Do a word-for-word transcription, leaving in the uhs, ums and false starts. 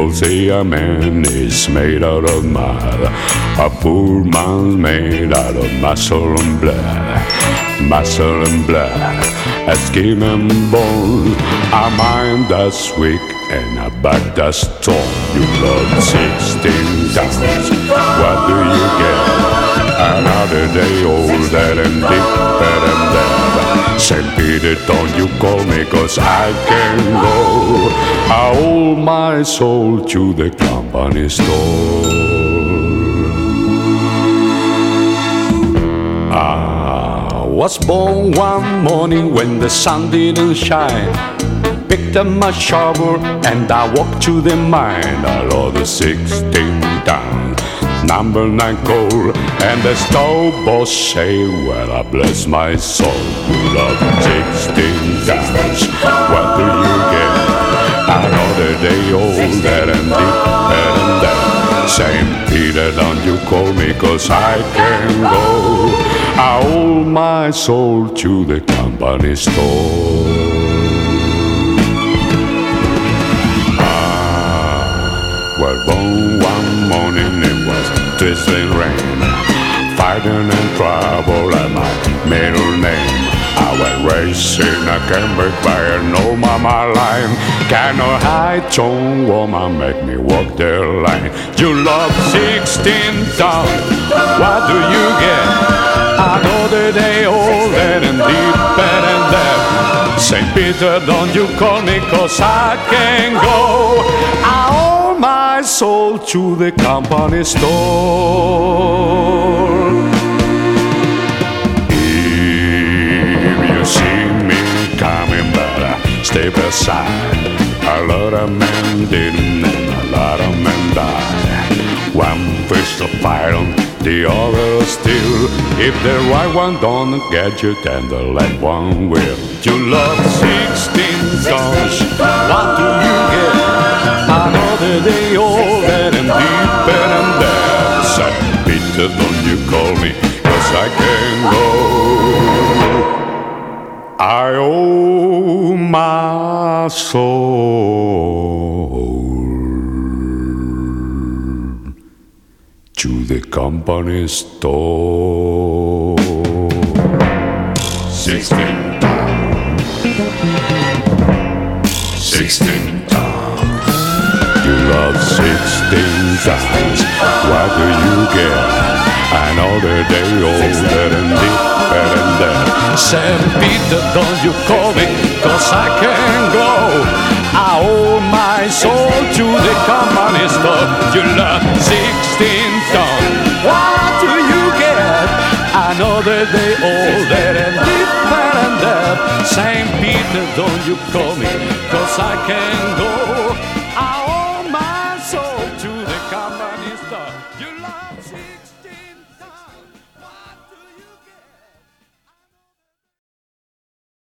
People say a man is made out of mud, a poor man's made out of muscle and blood, muscle and blood, a skin and bone, a mind that's weak and a back that's strong. You love sixteen tons, what do you get? Another day older and deeper and dead. Saint Peter, don't you call me, cause I can go. I owe my soul to the company store. I was born one morning when the sun didn't shine. Picked up my shovel and I walked to the mine. I load the sixteen tons, number nine coal, and the stove boss say, well, I bless my soul. You love sixteen tons, what do you get? Another day older and deeper and dead. Saint Peter, don't you call me, cause I can go. I owe my soul to the company store. Well, born one morning it was drizzling rain, fighting and trouble at my middle name. I was raised in a Cambridge by an old mama line. Can no high-tone woman make me walk the line? You love sixteen tons, what do you get? Another day older and deeper and dead. Saint Peter, don't you call me, cause I can go. I my soul to the company store. If you see me coming, better step aside. A lot of men didn't and a lot of men died. One fish to fight on, the other still. If the right one don't get you, then the left one will. You love sixteen tons, what do you get? Another day older and deeper and dead. Saint Peter, don't you call me, cause I can go. I owe my soul to the company store. Sixteen tons, sixteen tons. You love sixteen tons, what do you get? Another day older and deeper and dead. Saint Peter, don't you call me, cause I can go. I owe my soul to the company store. You love sixteen tons, what do you get? Another day older and deeper and dead. Saint Peter, don't you call me, cause I can go.